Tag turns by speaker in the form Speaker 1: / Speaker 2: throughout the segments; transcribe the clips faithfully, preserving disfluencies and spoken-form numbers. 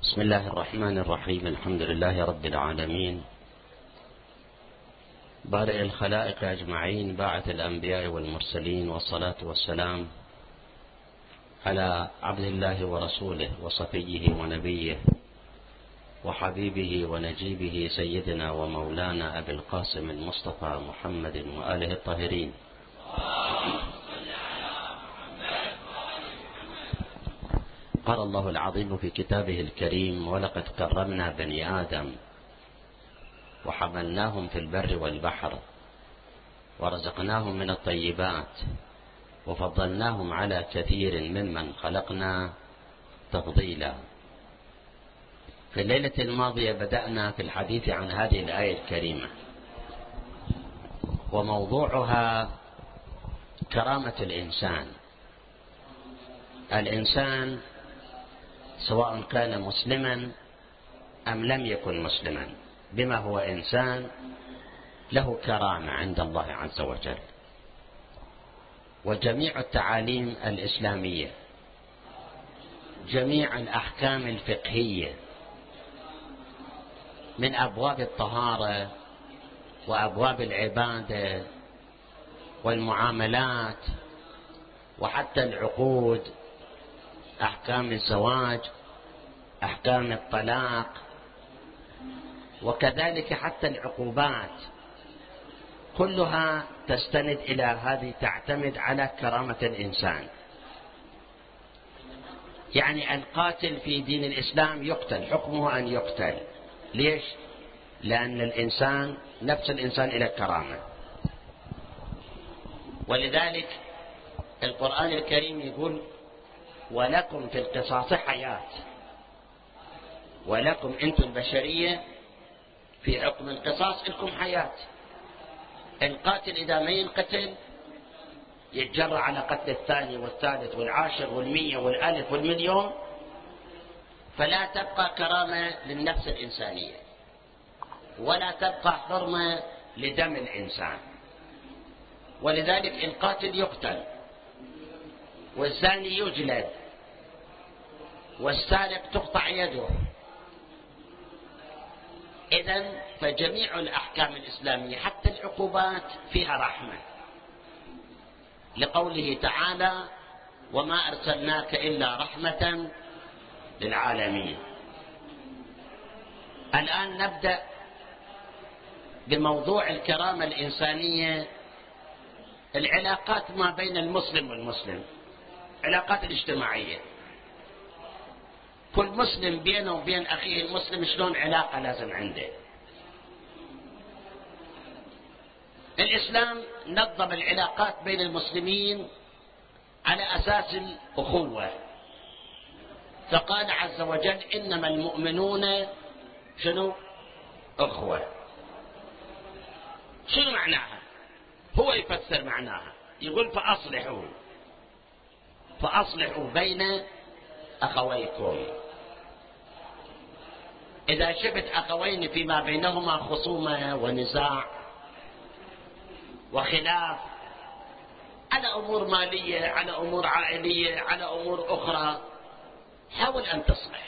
Speaker 1: بسم الله الرحمن الرحيم. الحمد لله رب العالمين، بارئ الخلائق أجمعين، باعث الأنبياء والمرسلين، والصلاة والسلام على عبد الله ورسوله وصفيه ونبيه وحبيبه ونجيبه سيدنا ومولانا أبي القاسم المصطفى محمد وآله الطاهرين. قال الله العظيم في كتابه الكريم: ولقد كرمنا بني آدم وحملناهم في البر والبحر ورزقناهم من الطيبات وفضلناهم على كثير ممن خلقنا تفضيلا. في الليلة الماضية بدأنا في الحديث عن هذه الآية الكريمة، وموضوعها كرامة الإنسان. الإنسان سواء كان مسلما أم لم يكن مسلما، بما هو إنسان له كرامة عند الله عز وجل. وجميع التعاليم الإسلامية، جميع الأحكام الفقهية من أبواب الطهارة وأبواب العبادة والمعاملات وحتى العقود، أحكام الزواج، أحكام الطلاق، وكذلك حتى العقوبات، كلها تستند إلى هذه، تعتمد على كرامة الإنسان. يعني القاتل في دين الإسلام يقتل، حكمه أن يقتل. ليش؟ لأن الإنسان نفس الإنسان إلى الكرامة. ولذلك القرآن الكريم يقول: ولكم في القصاص حياة. ولكم أنتم البشرية في حكم القصاص لكم حياة. القاتل إذا ما ينقتل يتجرأ على قتل الثاني والثالث والعاشر والمية والألف والمليون، فلا تبقى كرامة للنفس الإنسانية، ولا تبقى حرمة لدم الإنسان. ولذلك القاتل يقتل، والزاني يجلد، والسارق تقطع يده. إذن فجميع الأحكام الإسلامية حتى العقوبات فيها رحمة، لقوله تعالى: وما أرسلناك إلا رحمة للعالمين. الآن نبدأ بموضوع الكرامة الإنسانية، العلاقات ما بين المسلم والمسلم، علاقات الاجتماعية. كل مسلم بينه وبين أخيه المسلم شلون علاقة لازم عنده. الإسلام نظم العلاقات بين المسلمين على أساس الأخوة، فقال عز وجل: إنما المؤمنون شنو؟ أخوة. شنو معناها؟ هو يفسر معناها، يقول: فأصلحوا فأصلحوا بين أخويكم. إذا شفت أخوين فيما بينهما خصومة ونزاع وخلاف على أمور مالية، على أمور عائلية، على أمور أخرى، حاول أن تصلح،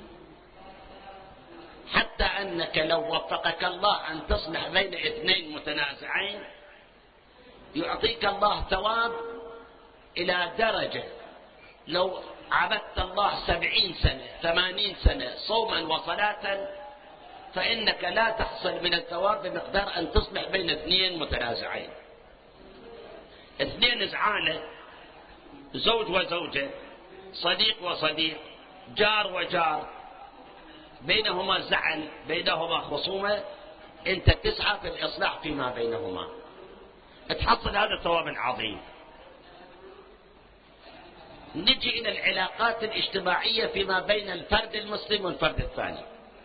Speaker 1: حتى أنك لو وفقك الله أن تصلح بين اثنين متنازعين يعطيك الله ثواب إلى درجة لو عبدت الله سبعين سنة ثمانين سنة صوما وصلاة فإنك لا تحصل من الثواب بمقدار أن تصلح بين اثنين متنازعين. اثنين زعانة، زوج وزوجة، صديق وصديق، جار وجار، بينهما زعل، بينهما خصومة، أنت تسعى في الإصلاح فيما بينهما، تحصل هذا الثواب العظيم. نجي إلى العلاقات الاجتماعية فيما بين الفرد المسلم والفرد الثاني.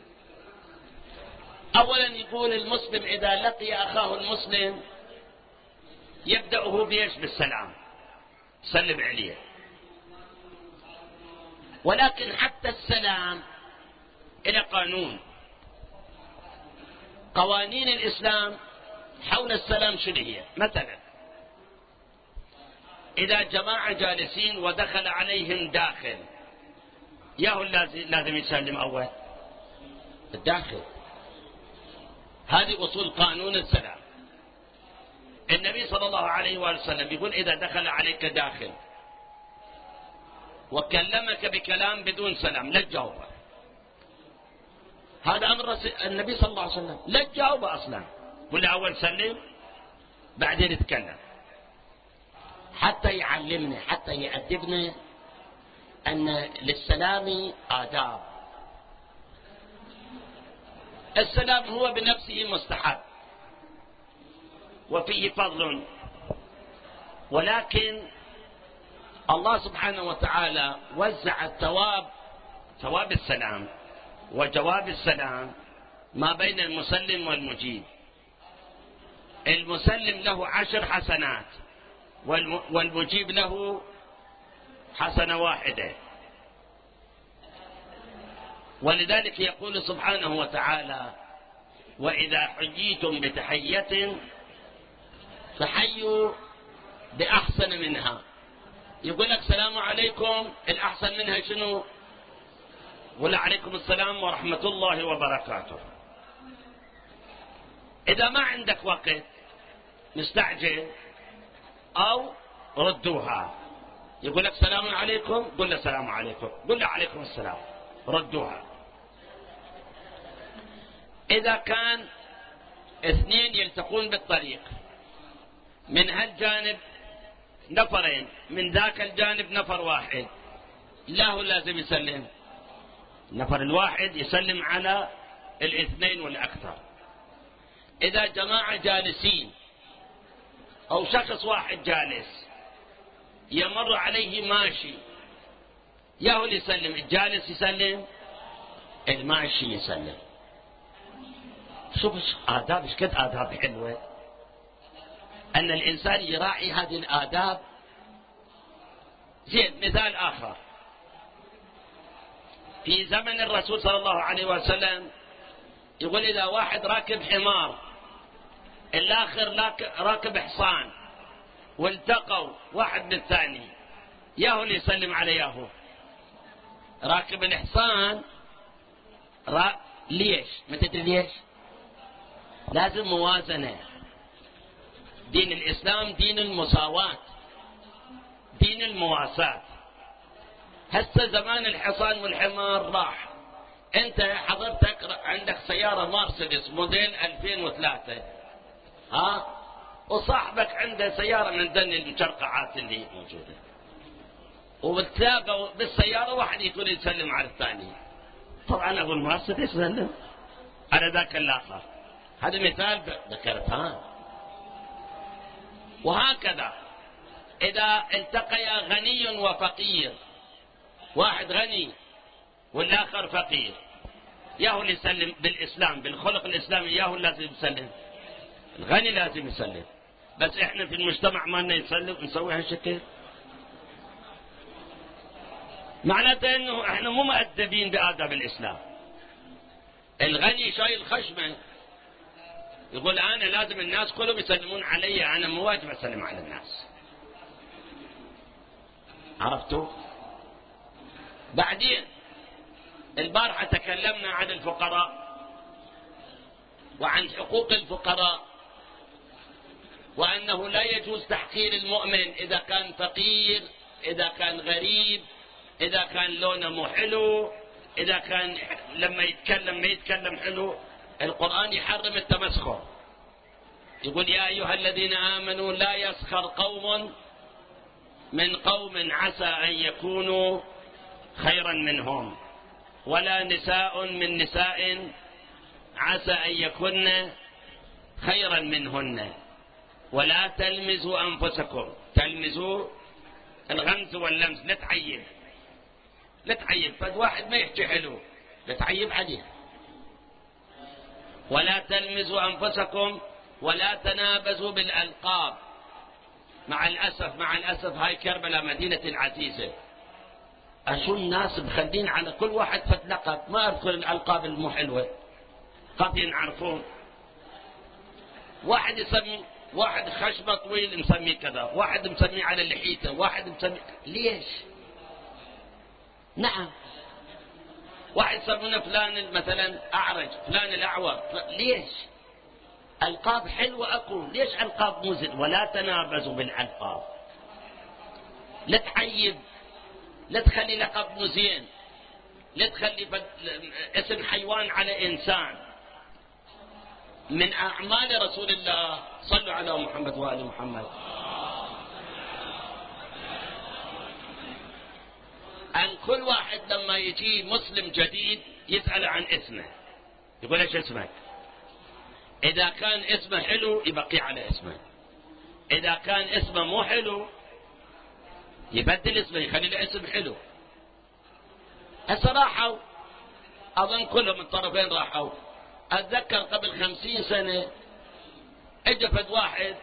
Speaker 1: أولا يقول: المسلم إذا لقي أخاه المسلم يبدأه بيش؟ بالسلام، سلم عليه. ولكن حتى السلام إلى قانون. قوانين الإسلام حول السلام شنو هي؟ مثلا إذا جماعة جالسين ودخل عليهم داخل ياهو لازم يسلم أول؟ الداخل. هذه أصول قانون السلام. النبي صلى الله عليه وسلم يقول إذا دخل عليك داخل وكلمك بكلام بدون سلام لا تجاوبه. هذا أمر النبي صلى الله عليه وسلم، لا تجاوبه أصلا، قل أول سلم بعدين اتكلم، حتى يعلمنا، حتى يأدبنا أن للسلام آداب. السلام هو بنفسه مستحب وفيه فضل، ولكن الله سبحانه وتعالى وزع الثواب، ثواب السلام وجواب السلام ما بين المسلم والمجيب. المسلم له عشر حسنات والمجيب له حسنة واحدة. ولذلك يقول سبحانه وتعالى وإذا حييتم بتحية فحيوا بأحسن منها. يقول لك السلام عليكم، الأحسن منها شنو؟ ولا عليكم السلام ورحمة الله وبركاته. إذا ما عندك وقت مستعجل أو ردوها، يقول لك السلام عليكم، قل له السلام عليكم، قل له عليكم السلام، ردوها. إذا كان اثنين يلتقون بالطريق، من هالجانب نفرين، من ذاك الجانب نفر واحد، لا هو لازم يسلم، النفر الواحد يسلم على الاثنين والأكثر. إذا جماعة جالسين أو شخص واحد جالس يمر عليه ماشي، يا هو اللي يسلم، الجالس يسلم، الماشي يسلم. شوف آداب، ايش قد آداب حلوة، أن الإنسان يراعي هذه الآداب. زين، مثال آخر، في زمن الرسول صلى الله عليه وسلم يقول إذا واحد راكب حمار الآخر راكب حصان والتقوا واحد بالثاني، ياهو اللي يسلم على ياهو. راكب الحصان را... ليش؟ ما تدري ليش؟ لازم موازنة. دين الإسلام دين المساواة، دين المواساة. هسه زمان الحصان والحمار راح، انت حضرتك عندك سيارة مرسيدس موديل ألفين وثلاثة، ها، وصاحبك عنده سيارة من ذن المشرقعات اللي موجودة، وبتلاقوا بالسيارة واحد يقول يسلم على الثاني، طبعا ابو المرسيدس يسلم على ذاك الآخر. هذا مثال ذكرتها. وهكذا إذا التقيا غني وفقير، واحد غني والآخر فقير، ياهو اللي يسلم بالإسلام، بالخلق الإسلامي، ياهو لازم يسلم، الغني لازم يسلم. بس إحنا في المجتمع ما لنا يسلم، نسوي هالشكل، معناته إنه إحنا مو مؤدبين بآداب الإسلام. الغني شايل خشمه يقول أنا لازم الناس كلهم يسلمون علي، أنا مو واجب أسلم على الناس. عرفتوا؟ بعدين البارحة تكلمنا عن الفقراء وعن حقوق الفقراء، وأنه لا يجوز تحقير المؤمن إذا كان فقير، إذا كان غريب، إذا كان لونه مو حلو، إذا كان لما يتكلم ما يتكلم حلو. القرآن يحرم التمسخر، يقول يا أيها الذين آمنوا لا يسخر قوم من قوم عسى أن يكونوا خيرا منهم، ولا نساء من نساء عسى أن يكن خيرا منهن، ولا تلمزوا أنفسكم. تلمزوا الغمز واللمس، لا تعيب، لا تعيب، فد واحد ما يحكي حلو لا تعيب عليه. ولا تلمزوا أنفسكم ولا تنابزوا بالألقاب. مع الأسف مع الأسف هاي كربلاء مدينة العزيزة، أشو الناس مخلين على كل واحد فد لقب، ما أذكر الألقاب المو حلوة، قد ينعرفون. واحد يسمي واحد خشبة طويل مسميه كذا، واحد مسميه على لحيته، واحد مسميه، ليش؟ نعم واحد يسمونه فلان مثلا أعرج، فلان الأعور، ليش؟ ألقاب حلوة أكو، ليش ألقاب مزن؟ ولا تنابزوا بالألقاب، لا تعيب، لا تخلي لقب مزين، لا تخلي اسم حيوان على إنسان. من أعمال رسول الله، صلوا على محمد وآل محمد، أن كل واحد لما يجي مسلم جديد يسأل عن اسمه، يقول ايش اسمك؟ إذا كان اسمه حلو يبقي على اسمه، إذا كان اسمه مو حلو يبدل اسمه، يخلي له اسم حلو. هسه راحوا، أظن كلهم من طرفين راحوا. أتذكر قبل خمسين سنة اجى فد واحد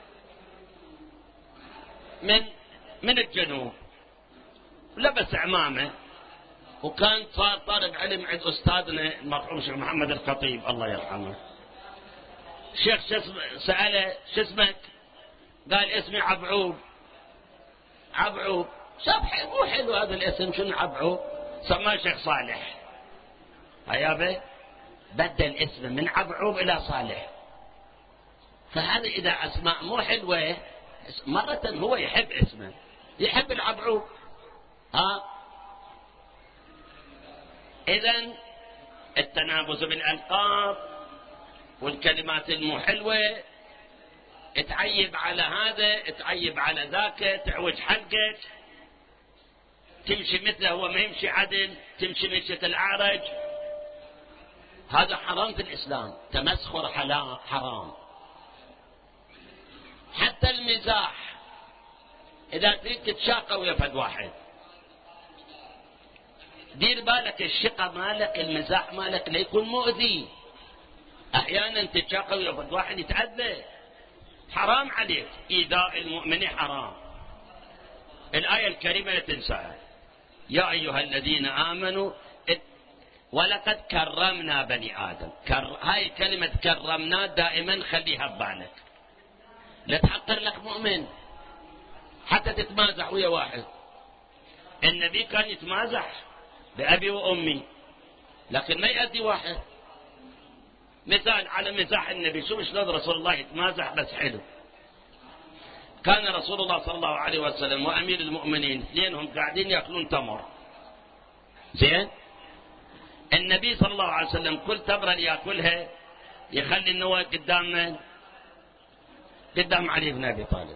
Speaker 1: من من الجنوب، لبس عمامة، وكان صار طالب علم عند أستاذنا المرحوم شيخ محمد الخطيب الله يرحمه. شيخ سأله شو اسمك؟ قال اسمي عبعوب. عبعوب شاب مو حلو هذا الاسم، شنو عبعوب؟ سماه شيخ صالح. هيابه بدل اسمه من عبعوب إلى صالح. فهذا إذا أسماء مو حلوة، مرة هو يحب اسمه، يحب العبعوب. ها إذن التنابز بالألقاب والكلمات المو حلوة، تعيب على هذا، تعيب على ذاك، تعوج حلقك، تمشي مثله هو ما يمشي عدل، تمشي مشية الأعرج، هذا حرام في الإسلام. تمسخر حرام. حتى المزاح، إذا تريد تتشاقى ويا فد واحد دير بالك، الشقة مالك، المزاح مالك لا يكون مؤذي. أحيانا تتشاقى ويا فد واحد يتأذى، حرام عليك. إيذاء المؤمن حرام. الآية الكريمة لا تنساها، يا أيها الذين آمنوا ولقد كرمنا بني آدم. كر... هاي كلمة كرمنا دائما خليها ببالك، لا تحقر لك مؤمن حتى تتمازح ويا واحد. النبي كان يتمازح بأبي وأمي، لكن ما يأذي واحد. مثال على مزاح النبي، شوف شلون رسول الله يتمازح بس حلو. كان رسول الله صلى الله عليه وسلم وأمير المؤمنين اثنينهم قاعدين يأكلون تمر، زين؟ النبي صلى الله عليه وسلم كل تمرة يأكلها يخلي النواة قدامنا، قدام علي بن أبي طالب.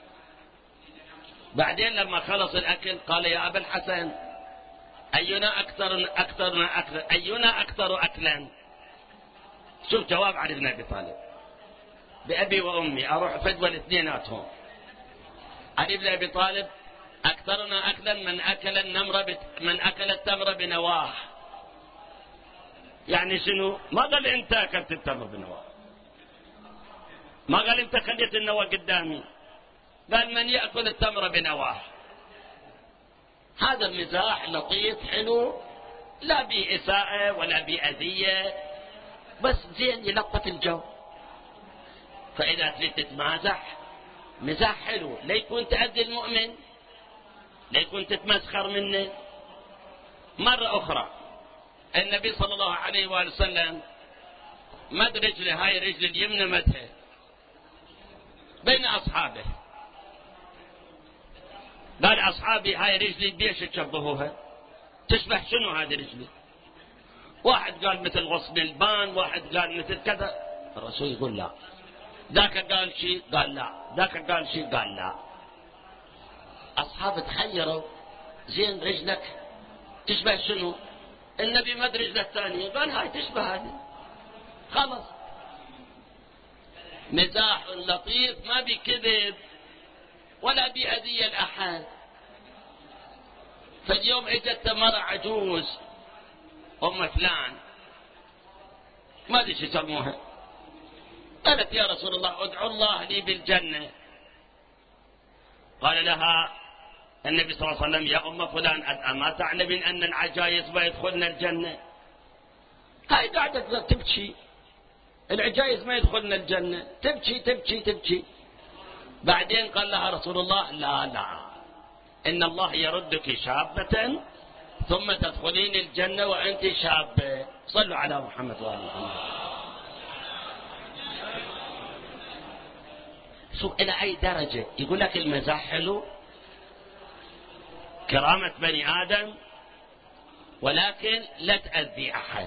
Speaker 1: بعدين لما خلص الأكل قال يا أبا الحسن أينا أكثر أكثرنا أكثر أينا أكثر أكلا؟ شوف جواب علي بن أبي طالب، بأبي وأمي أروح فدوى الاثنيناتهم. علي بن أبي طالب أكثرنا أكلا من أكل النمر بت... من أكل التمر بنواه. يعني شنو؟ ما قال أنت أكلت التمر بنواه، ما قال أنت خليت النواه قدامي، قال من يأكل التمر بنواه. هذا المزاح لطيف حلو، لا بإساءة ولا بأذية، بس زين يلطف الجو. فإذا تريد تتمازح مزاح حلو، لا يكون تأذي المؤمن، لا يكون تتمسخر منه. مرة أخرى النبي صلى الله عليه وآله وسلم مد رجله، هاي رجل اليمنى مدها بين أصحابه، قال أصحابي هاي رجلي بيش تشبهوها؟ تشبه شنو هذه رجلي؟ واحد قال مثل غصن البان، واحد قال مثل كذا. الرسول يقول لا. ذاك قال شيء قال لا، ذاك قال شيء قال لا. أصحاب تخيروا، زين رجلك تشبه شنو؟ النبي مد رجله الثانية قال هاي تشبه هذه، خلص. مزاح لطيف ما بكذب ولا بأذية الأحد. فاليوم اجت مرة عجوز أم فلان ما أدري شو يسموها، قالت يا رسول الله ادعو الله لي بالجنة. قال لها النبي صلى الله عليه وسلم يا أم فلان أما تعلمين أن العجائز ما يدخلن الجنة؟ هاي قاعدة تبكي، العجائز ما يدخلن الجنة، تبكي تبكي تبكي. بعدين قال لها رسول الله لا لا، إن الله يردك شابة ثم تدخلين الجنة وأنت شابة. صلوا على محمد وآل محمد. شوف إلى أي درجة يقول لك المزاح حلو، كرامة بني آدم، ولكن لا تأذي أحد.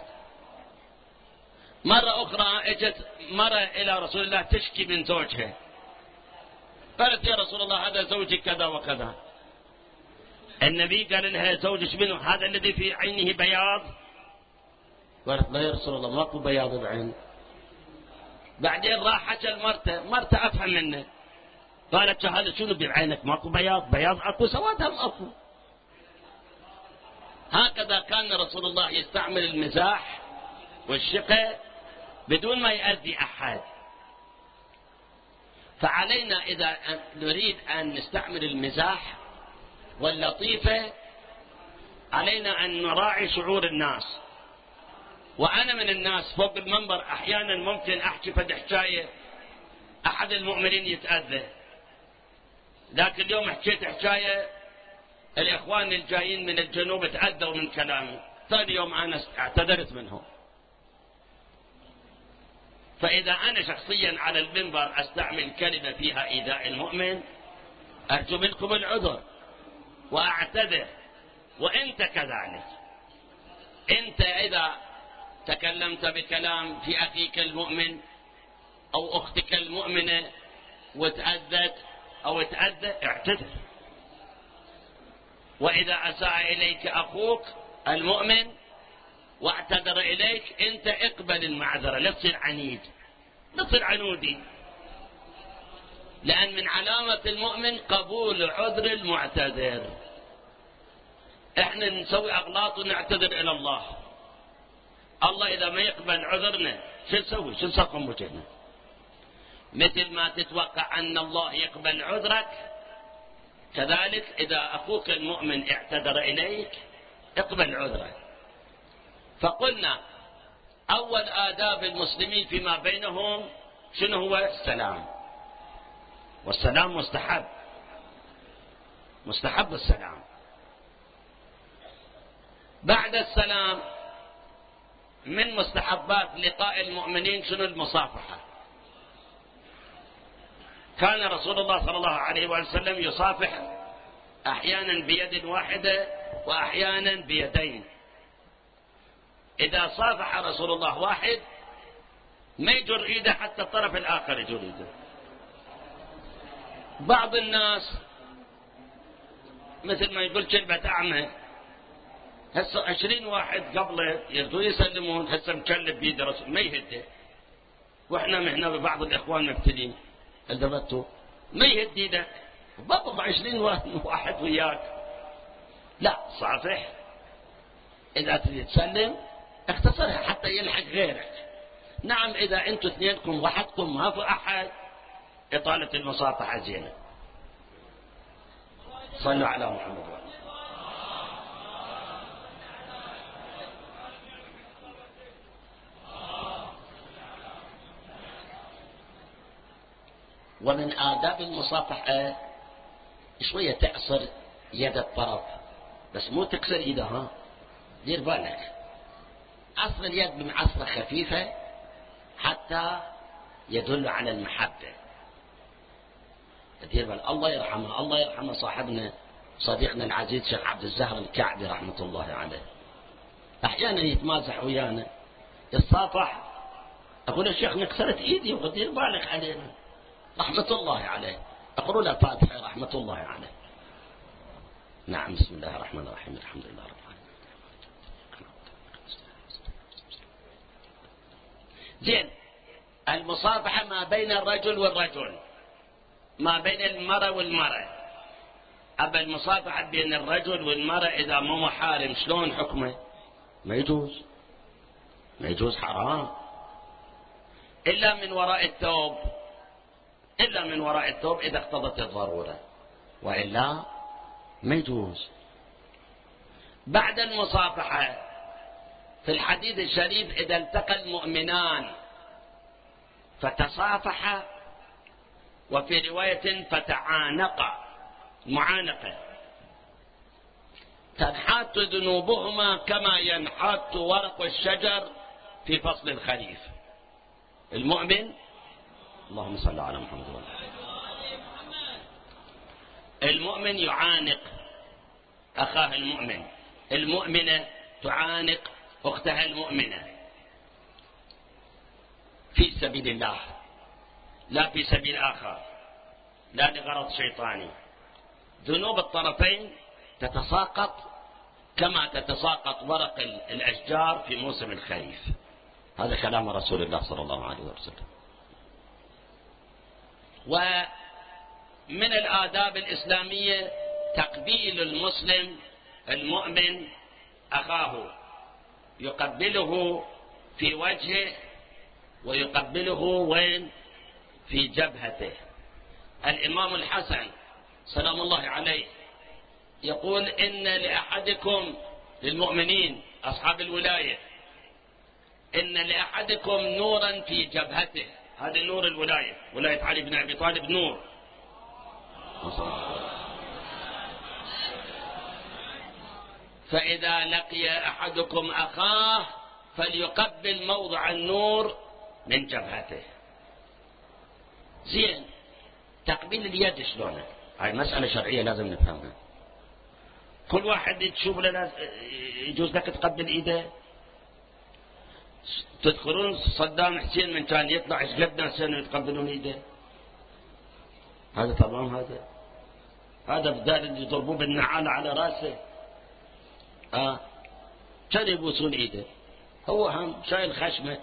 Speaker 1: مرة أخرى اجت مرة إلى رسول الله تشكي من زوجها، قالت يا رسول الله هذا زوجي كذا وكذا. النبي قال لها زوجك منه هذا الذي في عينه بياض؟ قالت لا يا رسول الله ماكو بياض بعين. بعدين راح حكى المرته، مرته أفهم منه، قالت هذا شنو بعينك ماكو بياض؟ بياض أكو، سواد هم أكو. هكذا كان رسول الله يستعمل المزاح والشقة بدون ما يؤذي أحد. فعلينا إذا نريد أن نستعمل المزاح واللطيفة علينا أن نراعي شعور الناس. وأنا من الناس فوق المنبر أحيانا ممكن أحكي فد حكاية أحد المؤمنين يتأذى. ذاك اليوم حكيت حكاية الإخوان الجايين من الجنوب تأذوا من كلامي، ثاني يوم أنا اعتذرت منهم. فإذا أنا شخصيا على المنبر أستعمل كلمة فيها إيذاء المؤمن أرجو منكم العذر وأعتذر. وأنت كذلك، أنت إذا تكلمت بكلام في أخيك المؤمن أو أختك المؤمنة وتأذت أو تأذى اعتذر. وإذا أساء إليك أخوك المؤمن واعتذر إليك أنت اقبل المعذرة، لا تصير عنيد، لا تصير عنودي، لأن من علامة المؤمن قبول عذر المعتذر. احنا نسوي أغلاط ونعتذر إلى الله، الله إذا ما يقبل عذرنا شو نسوي؟ شو نسقم وجهنا؟ مثل ما تتوقع أن الله يقبل عذرك كذلك إذا أخوك المؤمن اعتذر إليك اقبل عذره. فقلنا أول آداب المسلمين فيما بينهم شنو هو؟ السلام. والسلام مستحب، مستحب السلام. بعد السلام من مستحبات لقاء المؤمنين شنو؟ المصافحة. كان رسول الله صلى الله عليه وسلم يصافح أحيانا بيد واحدة وأحيانا بيدين. إذا صافح رسول الله واحد ما يجر إيده حتى الطرف الآخر يجر إيده. بعض الناس مثل ما يقول كلمة أعمى، هسه عشرين واحد قبله يردوا يسلمون، هسه مكلب بيد رسول ما يهده. وإحنا مهنا ببعض الإخوان مبتلين التفتوا ما يهد ايدك، بطف عشرين واحد وياك. لا، صافح. إذا تريد تسلم اختصرها حتى يلحق غيرك. نعم إذا أنتم اثنينكم وحدكم ما في أحد إطالة المصافحة زينة. صلوا على محمد. ومن آداب المصافحة شوية تعصر يد الطرف، بس مو تكسر ايده، ها دير بالك. عصر اليد بمعصرة خفيفة حتى يدل على المحبة. دير بالك. الله يرحمه، الله يرحمه صاحبنا صديقنا العزيز شيخ عبد الزهر الكعبي رحمة الله عليه، أحيانا يتمازح ويانا يتصافح، أقول الشيخ نكسرت إيدي ودير بالك علينا رحمة الله عليه. أقرأ له فاتحة رحمة الله عليه. نعم. بسم الله الرحمن الرحيم، الحمد لله رب العالمين. زين. المصافحة ما بين الرجل والرجل، ما بين المرأة والمرأة. أما المصافحة بين الرجل والمرأة إذا مو محارم شلون حكمه؟ ما يجوز، ما يجوز، حرام. إلا من وراء الثوب، إلا من وراء الثوب إذا اقتضت الضرورة، وإلا ما يجوز. بعد المصافحة في الحديث الشريف إذا التقى المؤمنان فتصافحا، وفي رواية فتعانقا، معانقة. تنحات ذنوبهما كما ينحات ورق الشجر في فصل الخريف. المؤمن، اللهم صل على محمد وعلى آله، المؤمن يعانق أخاه المؤمن، المؤمنة تعانق أختها المؤمنة في سبيل الله، لا في سبيل آخر، لا لغرض شيطاني. ذنوب الطرفين تتساقط كما تتساقط ورق الأشجار في موسم الخريف. هذا كلام رسول الله صلى الله عليه وسلم. ومن الآداب الإسلامية تقبيل المسلم المؤمن أخاه، يقبله في وجهه ويقبله وين؟ في جبهته. الإمام الحسن سلام الله عليه يقول إن لأحدكم، للمؤمنين أصحاب الولاية، إن لأحدكم نورا في جبهته. هذا نور الولاية، ولاية علي بن أبي طالب نور. فإذا لقي أحدكم أخاه فليقبل موضع النور من جبهته. زين، تقبيل اليد شلونه؟ هاي مسألة شرعية لازم نفهمها. كل واحد تشوف له يجوز لك تقبل ايده. تذكرون صدام حسين من كان يطلع ايش قد ناس يتقبلون ايده؟ هذا تمام. هذا هذا بدال يضربوه بالنعال على راسه. اه كان يبوسون ايده، هو هم شايل خشمه.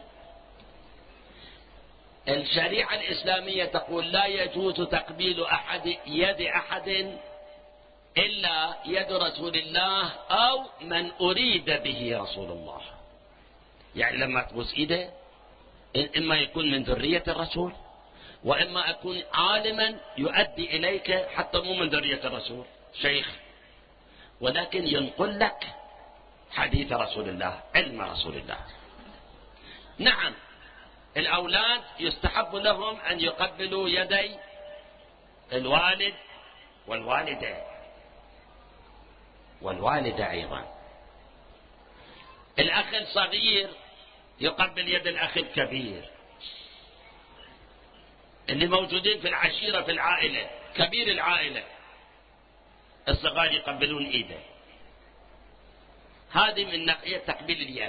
Speaker 1: الشريعة الإسلامية تقول لا يجوز تقبيل أحد يد أحد إلا يد رسول الله أو من أريد به رسول الله. يعني لما تبوس إيده إما يكون من ذرية الرسول، وإما أكون عالما يؤدي إليك حتى مو من ذرية الرسول، شيخ، ولكن ينقل لك حديث رسول الله، علم رسول الله. نعم، الأولاد يستحب لهم أن يقبلوا يدي الوالد والوالدة والوالدة أيضا. الأخ الصغير يقبل يد الأخ الكبير. اللي موجودين في العشيرة في العائلة، كبير العائلة، الصغار يقبلون إيده. هذه من ناحية تقبيل اليد.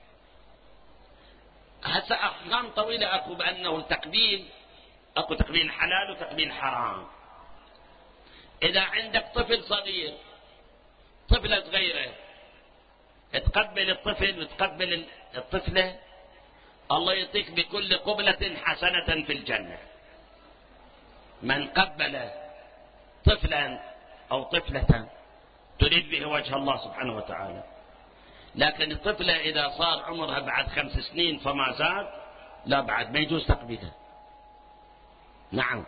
Speaker 1: هسه أحكام طويلة أكو بأنه التقبيل، أكو تقبيل حلال وتقبيل حرام. إذا عندك طفل صغير، طفلة صغيرة، تقبل الطفل وتقبل الطفلة، الله يعطيك بكل قبلة حسنة في الجنة. من قبل طفلا أو طفلة تريد به وجه الله سبحانه وتعالى. لكن الطفلة إذا صار عمرها بعد خمس سنين فما زاد، لا، بعد ما يجوز تقبيلها. نعم.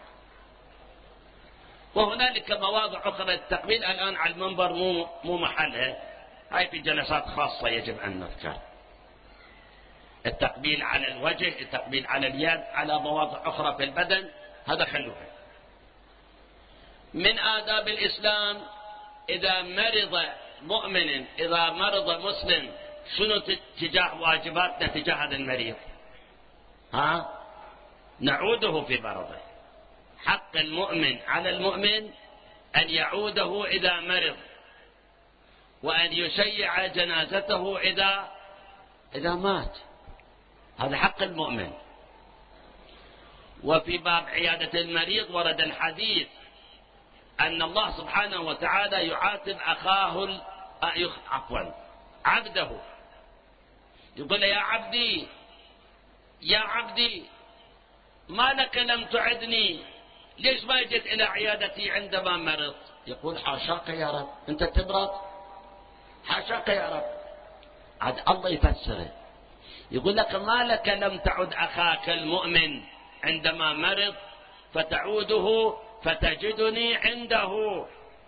Speaker 1: وهنالك مواضع أخرى التقبيل الآن على المنبر مو مو محلها، هاي في جلسات خاصة يجب أن نذكر. التقبيل على الوجه، التقبيل على اليد، على مواضع أخرى في البدن، هذا خلوها. من آداب الإسلام إذا مرض مؤمن، إذا مرض مسلم، شنو تجاه واجباتنا تجاه هذا المريض؟ ها؟ نعوده في مرضه. حق المؤمن على المؤمن أن يعوده إذا مرض، وأن يشيع جنازته إذا إذا مات. هذا حق المؤمن. وفي باب عيادة المريض ورد الحديث أن الله سبحانه وتعالى يعاتب أخاه عفوا عبده، يقول يا عبدي يا عبدي ما لك لم تعدني، ليش ما جئت إلى عيادتي عندما مرضت؟ يقول حاشاك يا رب، أنت تمرض؟ حاشاك يا رب. عاد الله يفسره، يقول لك ما لك لم تعد أخاك المؤمن عندما مرض فتعوده فتجدني عنده.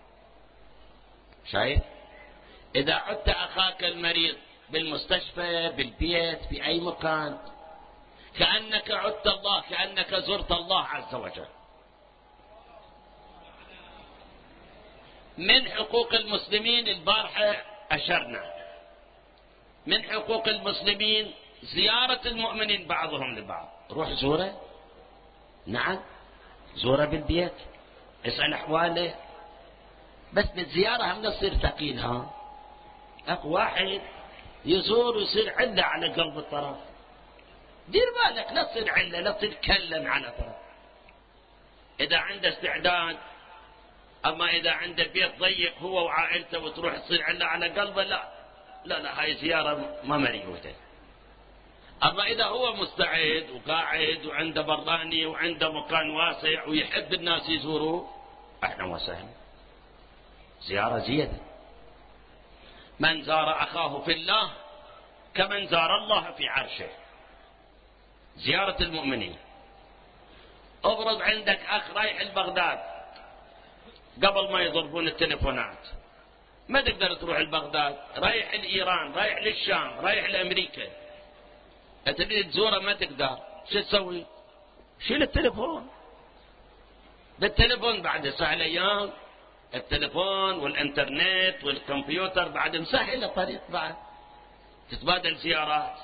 Speaker 1: شايف؟ إذا عدت أخاك المريض بالمستشفى، بالبيت، في أي مكان، كأنك عدت الله، كأنك زرت الله عز وجل. من حقوق المسلمين البارحة أشرنا، من حقوق المسلمين زيارة المؤمنين بعضهم لبعض. روح زوره، نعم زوره بالبيت، اسأل أحواله، بس بالزيارة هم نصير ثقيل. ها أكو واحد يزور ويصير علة على قلب الطرف، دير بالك لا تصير علة، لا تتكلم على طرف. إذا عنده استعداد، أما إذا عنده بيت ضيق هو وعائلته وتروح تصير علة على قلبه، لا لا لا، هاي زيارة ما مريوته. أما إذا هو مستعد وقاعد وعنده براني وعنده مكان واسع ويحب الناس يزوروه، أهلا وسهلا، زيارة زيادة. من زار أخاه في الله كمن زار الله في عرشه، زيارة المؤمنين. افرض عندك أخ رايح لبغداد قبل ما يضربون التليفونات، ما تقدر تروح لبغداد، رايح لإيران، رايح للشام، رايح لأمريكا، تريد تزوره ما تقدر، شو تسوي؟ شيل التليفون. بالتليفون بعد سهل أيام، التليفون والإنترنت والكمبيوتر بعد مسهل الطريق، بعد تتبادل زيارات.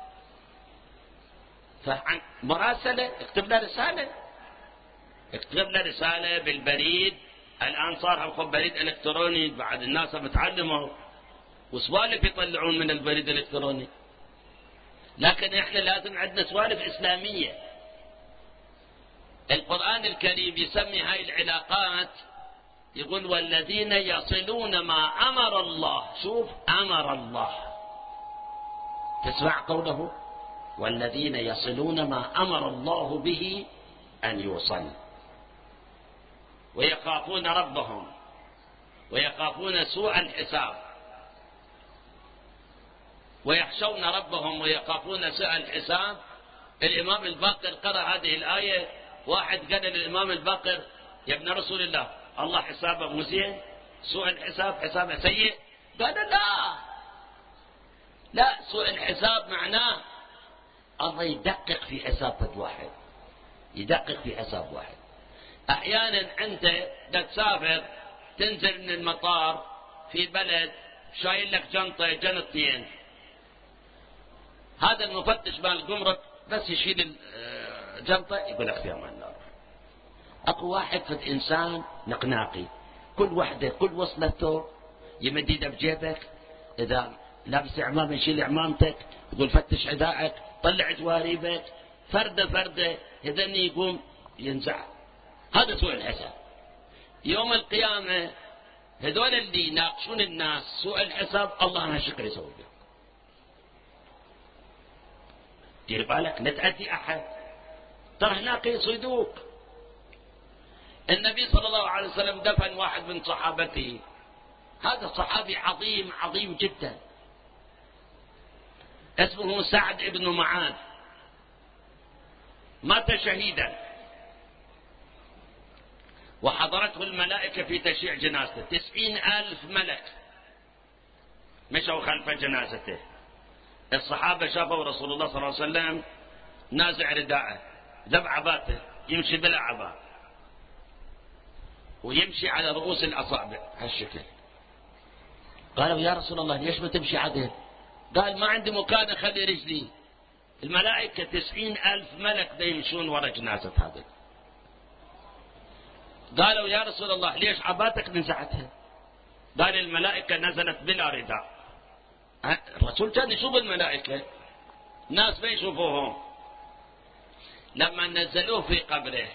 Speaker 1: فعن مراسلة، اكتب له رسالة، اكتب له رسالة بالبريد. الآن صار هم بريد إلكتروني، بعد الناس متعلموا وسوالف يطلعون من البريد الإلكتروني، لكن احنا لازم عندنا سوالف إسلامية. القرآن الكريم يسمي هاي العلاقات، يقول والذين يصلون ما أمر الله، شوف أمر الله، تسمع قوله والذين يصلون ما أمر الله به أن يوصل، ويخافون ربهم ويخافون سوء الحساب، ويخشون ربهم ويخافون سوء الحساب. الإمام الباقر قرأ هذه الآية، واحد قال للإمام الباقر يا ابن رسول الله، الله حسابه مو زين، سوء الحساب حسابه سيء؟ قال لا لا، سوء الحساب معناه الله يدقق في حساب واحد، يدقق في حساب واحد. أحيانا أنت تسافر تنزل من المطار في بلد شايل لك جنطة جنطتين، هذا المفتش مال الجمرك بس يشيل الجنطة يقول لك في أمان الله. أكو واحد في الإنسان نقناقي، كل وحدة كل وصلته يمد يده بجيبك، إذا لابس عمامة يشيل عمامتك، يقول فتش حذائك، طلع جواريبك، فردة فردة، هذني يقوم ينزع. هذا سوء الحساب. يوم القيامة هذول اللي يناقشون الناس سوء الحساب الله ما شكر يسوي بهم. دير بالك لا تأذي أحد، ترى هناك يصيدوك. النبي صلى الله عليه وسلم دفن واحد من صحابته، هذا صحابي عظيم عظيم جدا اسمه سعد بن معاذ، مات شهيدا وحضرته الملائكة في تشييع جنازته، تسعين ألف ملك مشوا خلف جنازته. الصحابة شافوا رسول الله صلى الله عليه وسلم نازع رداءه ذب عباته، يمشي بلا عباء ويمشي على رؤوس الأصابع هالشكل. قالوا يا رسول الله ليش ما تمشي عدل؟ قال ما عندي مكان أخلي رجلي، الملائكة تسعين ألف ملك دا يمشون ورا جنازة هذا. قالوا يا رسول الله ليش عباتك نزعتها؟ قال الملائكة نزلت بلا رداء. الرسول كان يشوف الملائكة، ناس ما يشوفوهم. لما نزلوه في قبره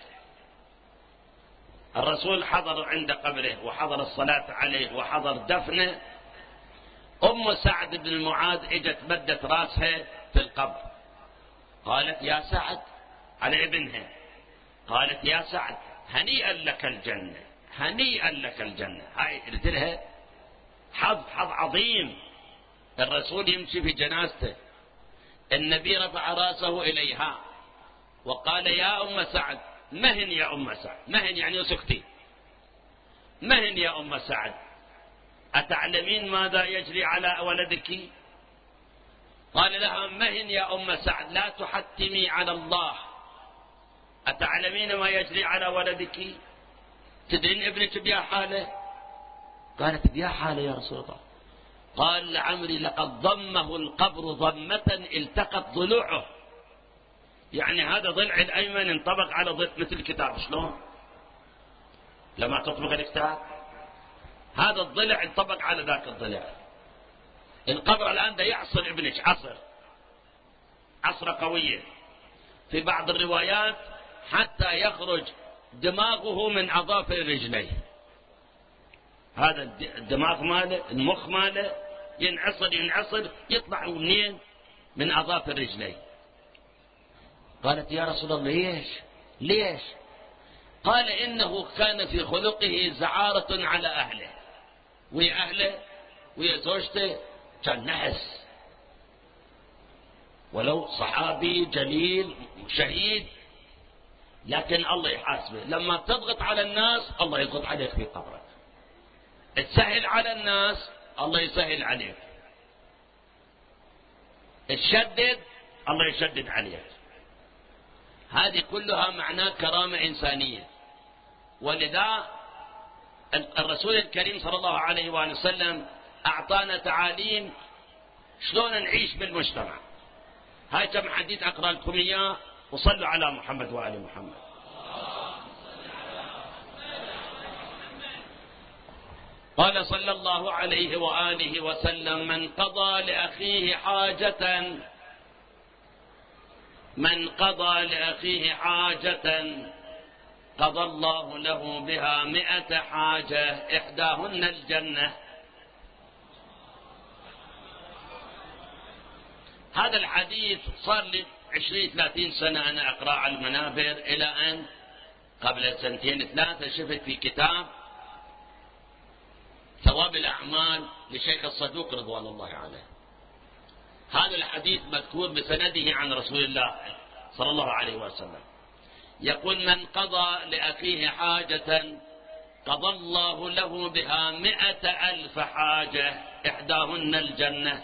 Speaker 1: الرسول حضر عند قبره وحضر الصلاة عليه وحضر دفنه. أم سعد بن معاذ اجت بدت راسها في القبر، قالت يا سعد على ابنها، قالت يا سعد هنيئا لك الجنة، هنيئا لك الجنة. هاي قلت لها حظ حظ عظيم، الرسول يمشي في جنازته، النبي رفع راسه إليها وقال يا أم سعد مهن يا أم سعد، مهن يعني سكتي، مهن يا أم سعد، أتعلمين ماذا يجري على ولدك؟ قال لها مهن يا أم سعد لا تحتمي على الله، أتعلمين ما يجري على ولدك؟ تدرين ابنك بيا حاله؟ قالت بيا حالة يا رسول الله. قال لعمري لقد ضمه القبر ضمة التقت ضلوعه، يعني هذا ضلع الأيمن انطبق على ضلع مثل الكتاب. شلون لما تطبق الكتاب هذا الضلع انطبق على ذاك الضلع. القبر الآن ده يعصر ابنك عصر عصرة قوية، في بعض الروايات حتى يخرج دماغه من أظافر رجليه. هذا الدماغ ماله المخ ماله ينعصر ينعصر يطلع منين؟ من أظافر رجليه. قالت يا رسول الله ليش ليش؟ قال إنه كان في خلقه زعارة على أهله، ويا أهله ويا زوجته كان نحس، ولو صحابي جليل شهيد، لكن الله يحاسبه. لما تضغط على الناس الله يضغط عليك في قبرك، تسهل على الناس الله يسهل عليك، تشدد الله يشدد عليك. هذه كلها معناه كرامة إنسانية. ولذا الرسول الكريم صلى الله عليه وآله وسلم أعطانا تعاليم شلون نعيش بالمجتمع. هاي كم حديث أقرأ لكم إياه، وصلوا على محمد وآل محمد. قال صلى الله عليه وآله وسلم: من قضى لأخيه حاجة من قضى لأخيه حاجة قضى الله له بها مئة حاجة إحداهن الجنة. هذا الحديث صار لي عشرين ثلاثين سنة أنا أقرأ على المنابر، إلى أن قبل سنتين ثلاثة شفت في كتاب ثواب الأعمال لشيخ الصدوق رضوان الله عليه. هذا الحديث مذكور بسنده عن رسول الله صلى الله عليه وسلم، يقول: من قضى لأخيه حاجة قضى الله له بها مئة ألف حاجة إحداهن الجنة.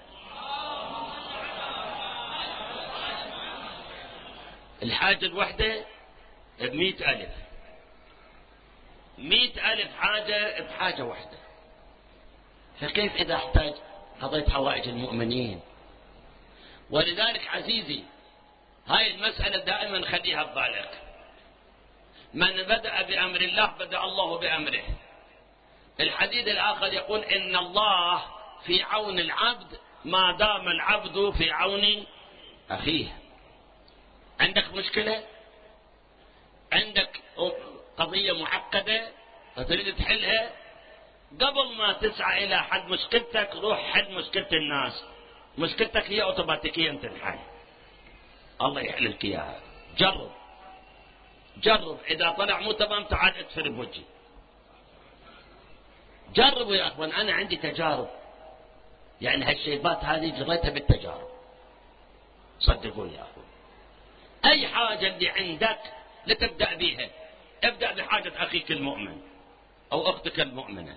Speaker 1: الحاجة الوحدة بمئة ألف، مئة ألف حاجة بحاجة واحدة، فكيف إذا احتاج قضيت حوائج المؤمنين؟ ولذلك عزيزي هاي المسألة دائما خليها ببالك. من بدأ بأمر الله بدأ الله بأمره. الحديث الآخر يقول: إن الله في عون العبد ما دام العبد في عون أخيه. عندك مشكلة، عندك قضية معقدة وتريد تحلها، قبل ما تسعى إلى حل مشكلتك روح حل مشكلة الناس. مشكلتك هي أوتوماتيكيا تنحل، الله يحل لك إياها. جرب جرب، إذا طلع مو تمام تعال ادفر بوجهي. جربوا يا أخوان، أنا عندي تجارب، يعني هالشيبات هذه جريتها بالتجارب، صدقوني يا أخوان. أي حاجة اللي عندك لتبدأ بها، ابدأ بحاجة أخيك المؤمن أو أختك المؤمنة.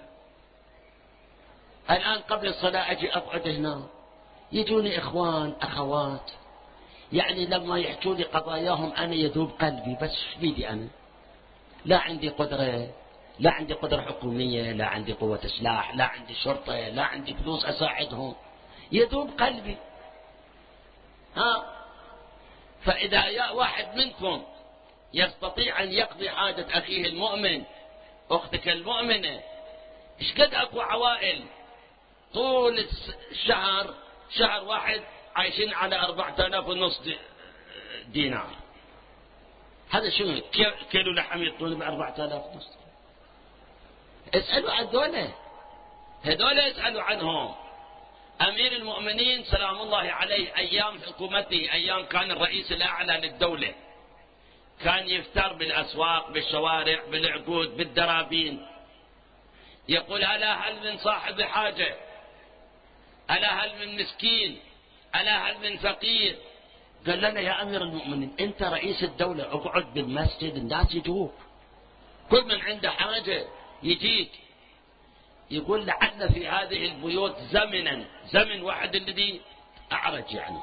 Speaker 1: الآن قبل الصلاة أجي أقعد هنا، يجوني إخوان أخوات، يعني لما يحكوا لي قضاياهم أنا يذوب قلبي، بس بيدي أنا لا عندي قدرة، لا عندي قدرة حكومية، لا عندي قوة سلاح، لا عندي شرطة، لا عندي فلوس أساعدهم، يذوب قلبي. ها فإذا يا واحد منكم يستطيع أن يقضي حاجة أخيه المؤمن أختك المؤمنة، إيش قد أكو عوائل طول الشهر شهر واحد عايشين على أربعة آلاف ونص دينار. هذا شنو؟ كيلو لحم يطول بأربعة آلاف ونص. اسألوا عن دولة، هذول اسألوا عنهم. أمير المؤمنين سلام الله عليه أيام حكومته، أيام كان الرئيس الأعلى للدولة، كان يفتر بالأسواق بالشوارع بالعقود بالدرابين، يقول: ألا هل من صاحب حاجة؟ ألا هل من مسكين؟ ألا هل من فقير؟ قال لنا: يا أمير المؤمنين أنت رئيس الدولة، اقعد بالمسجد الناس يجوك، كل من عنده حاجة يجيك. يقول: لعل في هذه البيوت زمنا، زمن واحد الذي أعرج يعني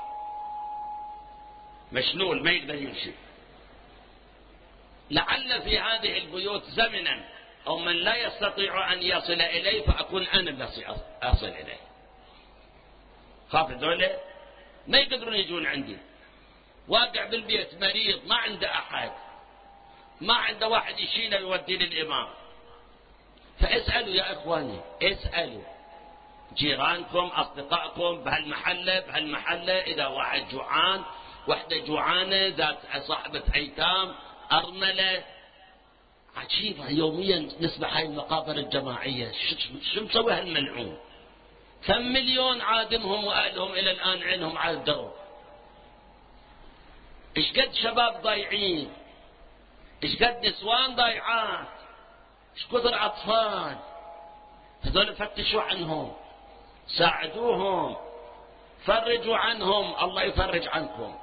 Speaker 1: مشلول ما يقدر يمشي، لعل في هذه البيوت زمنا أو من لا يستطيع أن يصل إليه فأكون أنا الذي أصل إليه. خاف دولة ما يقدرون يجون عندي، واقع بالبيت مريض ما عنده أحد، ما عنده واحد يشيله يودي للإمام. فاسألوا يا إخواني، اسألوا جيرانكم أصدقائكم بهالمحلة بهالمحلة إذا واحد جوعان، وحدة جوعانة ذات صاحبة أيتام أرملة. عجيبة يوميا نسمع هاي المقابر الجماعية. شو مسوي هالملعون؟ كم مليون عادمهم وأهلهم إلى الآن عينهم على الدرب. إيش قد شباب ضايعين، إيش قد نسوان ضايعات، إيش كثر أطفال. هذول فتشوا عنهم، ساعدوهم، فرجوا عنهم، الله يفرج عنكم.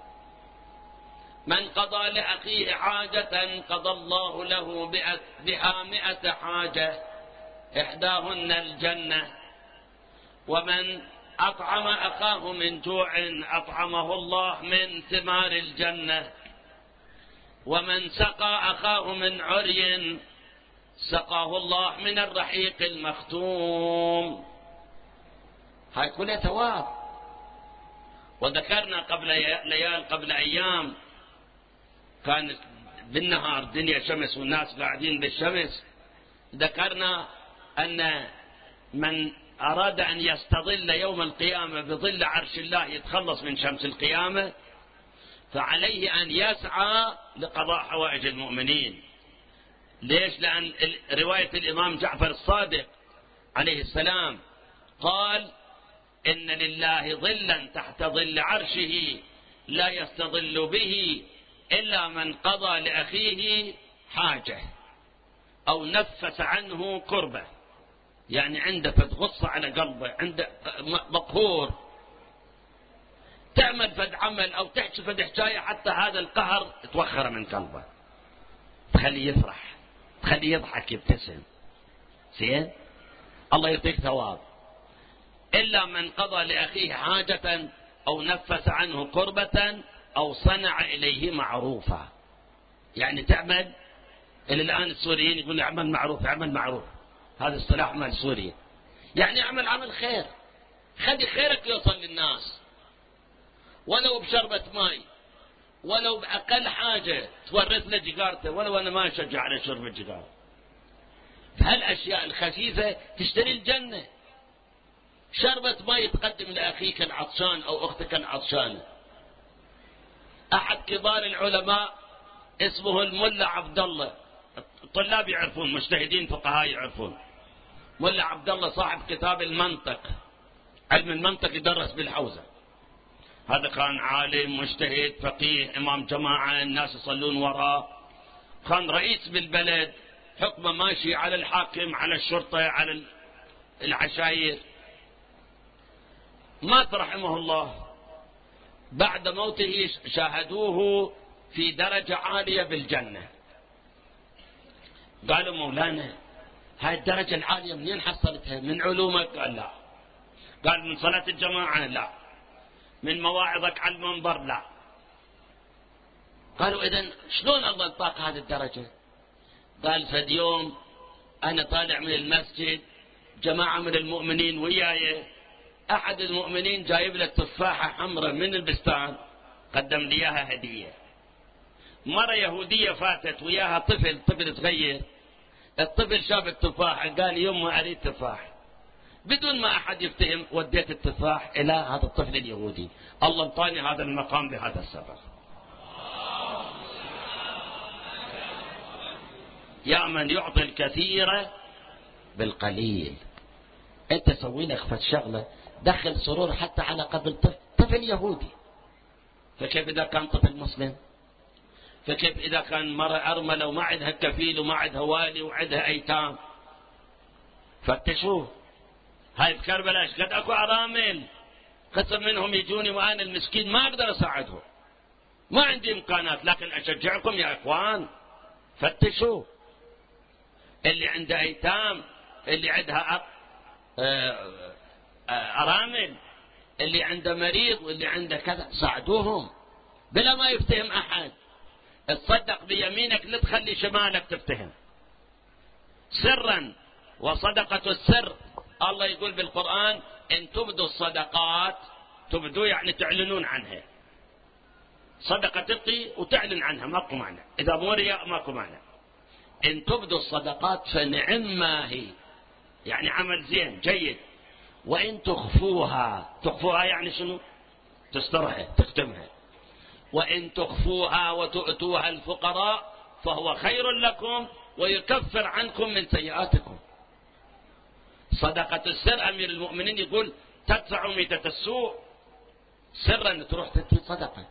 Speaker 1: من قضى لأخيه حاجة قضى الله له بها مئة حاجة إحداهن الجنة. ومن أطعم أخاه من جوع أطعمه الله من ثمار الجنة. ومن سقى أخاه من عري سقاه الله من الرحيق المختوم. هاي كلها ثواب. وذكرنا قبل ليال قبل أيام كانت بالنهار دنيا شمس والناس قاعدين بالشمس، ذكرنا أن من أراد أن يستظل يوم القيامة بظل عرش الله يتخلص من شمس القيامة، فعليه أن يسعى لقضاء حوائج المؤمنين. ليش؟ لأن رواية الإمام جعفر الصادق عليه السلام قال إن لله ظلا تحت ظل عرشه لا يستظل به إلا من قضى لأخيه حاجة أو نفس عنه كربة. يعني عنده فد غصة على قلبه، عنده مقهور، تعمل فد عمل أو تحكي فد حكاية حتى هذا القهر توخر من قلبه، تخليه يفرح، تخليه يضحك يبتسم. زين؟ الله يعطيك ثواب. إلا من قضى لأخيه حاجة أو نفس عنه كربة أو صنع إليه معروفا. يعني تعمل، إلى الآن السوريين يقول اعمل معروف اعمل معروف، هذا اصطلاح مال سوريا. يعني اعمل عمل خير، خلي خيرك يوصل للناس، ولو بشربة ماء، ولو بأقل حاجة تورث له جيجارته، ولو أنا ما أشجع على شرب الجيجار. فهالأشياء الخفيفة تشتري الجنة. شربة ماء تقدم لأخيك العطشان أو أختك العطشانة. أحد كبار العلماء اسمه الملا عبد الله، الطلاب يعرفون، مجتهدين فقهاء يعرفون. ملا عبد الله صاحب كتاب المنطق، علم المنطق يدرس بالحوزة. هذا كان عالم مجتهد فقيه إمام جماعة، الناس يصلون وراه، كان رئيس بالبلد، حكمه ماشي على الحاكم، على الشرطة، على العشاير. مات رحمه الله. بعد موته شاهدوه في درجة عالية بالجنة. قالوا مولانا هاي الدرجة العالية منين حصلتها؟ من علومك؟ قال لا. قال من صلاة الجماعة؟ لا. من مواعظك على المنبر؟ لا. قالوا إذن شلون الله انطاك هذه الدرجة؟ قال فد يوم أنا طالع من المسجد، جماعة من المؤمنين وياي، أحد المؤمنين جايب له تفاحة حمراء من البستان، قدم لي إياها هدية. مرة يهودية فاتت وياها طفل، طفل صغير، الطفل شاف التفاحة قال يوم أريد تفاح. بدون ما أحد يفتهم وديت التفاح إلى هذا الطفل اليهودي. الله انطاني هذا المقام بهذا السبب. يا من يعطي الكثير بالقليل. أنت سوي لك فت شغلة دخل سرور حتى على قبل طفل, طفل يهودي، فكيف إذا كان طفل مسلم؟ فكيف إذا كان مرة أرملة وما عندها كفيل وما عندها والي وعندها أيتام؟ فتشوف هاي بكربلاء قد أكو أرامل، قسم منهم يجوني وأنا المسكين ما أقدر أساعدهم، ما عندي إمكانات، لكن أشجعكم يا إخوان فتشوا. اللي عنده أيتام، اللي عندها أرامل، اللي عنده مريض واللي عنده كذا، ساعدوهم بلا ما يفتهم أحد. تصدق بيمينك لا تخلي شمالك تفتهم. سرا. وصدقة السر الله يقول بالقرآن إن تبدوا الصدقات، تبدوا يعني تعلنون عنها، صدقة تبقي وتعلن عنها ماكو معنى، إذا مو رياء ماكو معنى. إن تبدوا الصدقات فنعم ما هي، يعني عمل زين جيد. وإن تخفوها، تخفوها يعني شنو؟ تسترها تكتمها. وإن تخفوها وتؤتوها الفقراء فهو خير لكم ويكفر عنكم من سيئاتكم. صدقة السر أمير المؤمنين يقول تدفع ميتة السوء، سرا تروح تدفع صدقة.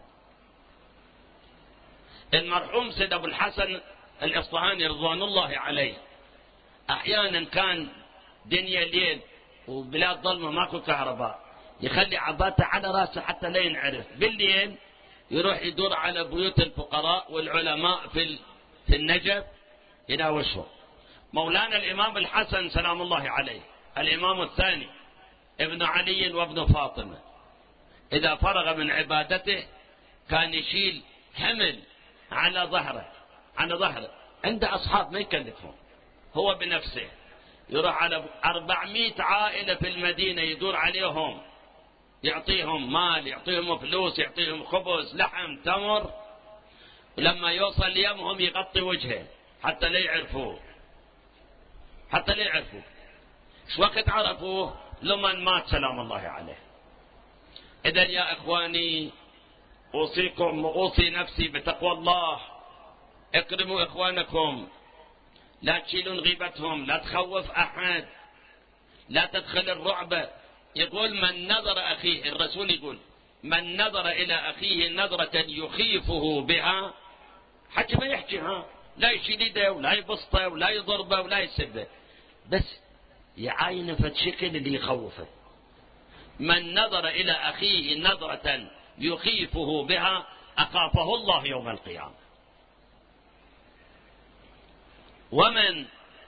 Speaker 1: المرحوم سيد أبو الحسن الإصفهاني رضوان الله عليه أحيانا كان دنيا ليل وبلاد ظلمة ماكو كهرباء، يخلي عباته على راسه حتى لا ينعرف. بالليل يروح يدور على بيوت الفقراء والعلماء في في النجف يناوشهم. مولانا الإمام الحسن سلام الله عليه الإمام الثاني ابن علي وابن فاطمة إذا فرغ من عبادته كان يشيل حمل على ظهره على ظهره عنده أصحاب ما يكلفهم، هو بنفسه يروح على أربعمائة عائلة في المدينة يدور عليهم، يعطيهم مال، يعطيهم فلوس، يعطيهم خبز لحم تمر. ولما يوصل يمهم يغطي وجهه حتى لا يعرفوه، حتى لا يعرفوه. ايش وقت عرفوه؟ لمن مات سلام الله عليه. إذن يا إخواني أوصيكم وأوصي نفسي بتقوى الله. اكرموا إخوانكم، لا تشيلون غيبتهم، لا تخوف أحد، لا تدخل الرعب. يقول من نظر أخيه، الرسول يقول من نظر إلى أخيه نظرة يخيفه بها، حتى ما يحكي ها، لا يشيل يده ولا يبسطه ولا يضربه ولا يسبه، بس يعاين فد شكل اللي يخوفه. من نظر إلى أخيه نظرة يخيفه بها أخافه الله يوم القيامة. ومن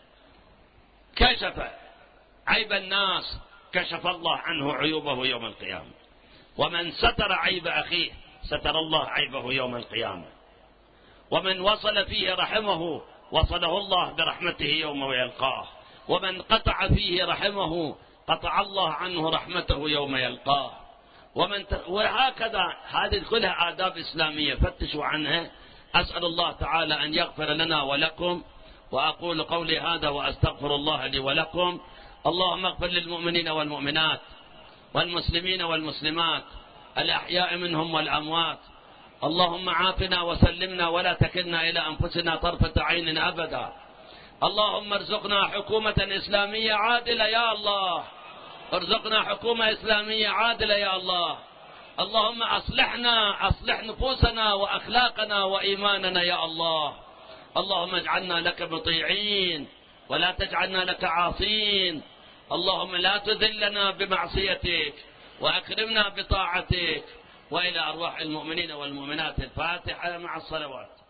Speaker 1: كشف عيب الناس كشف الله عنه عيوبه يوم القيامة. ومن ستر عيب أخيه ستر الله عيبه يوم القيامة. ومن وصل فيه رحمه وصله الله برحمته يوم يلقاه. ومن قطع فيه رحمه قطع الله عنه رحمته يوم يلقاه. ومن ت... وهكذا هذه كلها آداب إسلامية فتشوا عنها. أسأل الله تعالى أن يغفر لنا ولكم، وأقول قولي هذا وأستغفر الله لي ولكم. اللهم اغفر للمؤمنين والمؤمنات والمسلمين والمسلمات الأحياء منهم والأموات. اللهم عافنا وسلمنا ولا تكلنا إلى أنفسنا طرفة عين أبدا. اللهم ارزقنا حكومة إسلامية عادلة يا الله، ارزقنا حكومة إسلامية عادلة يا الله. اللهم أصلحنا، أصلح نفوسنا وأخلاقنا وإيماننا يا الله. اللهم اجعلنا لك مطيعين ولا تجعلنا لك عاصين. اللهم لا تذلنا بمعصيتك وأكرمنا بطاعتك. وإلى أرواح المؤمنين والمؤمنات الفاتحة مع الصلوات.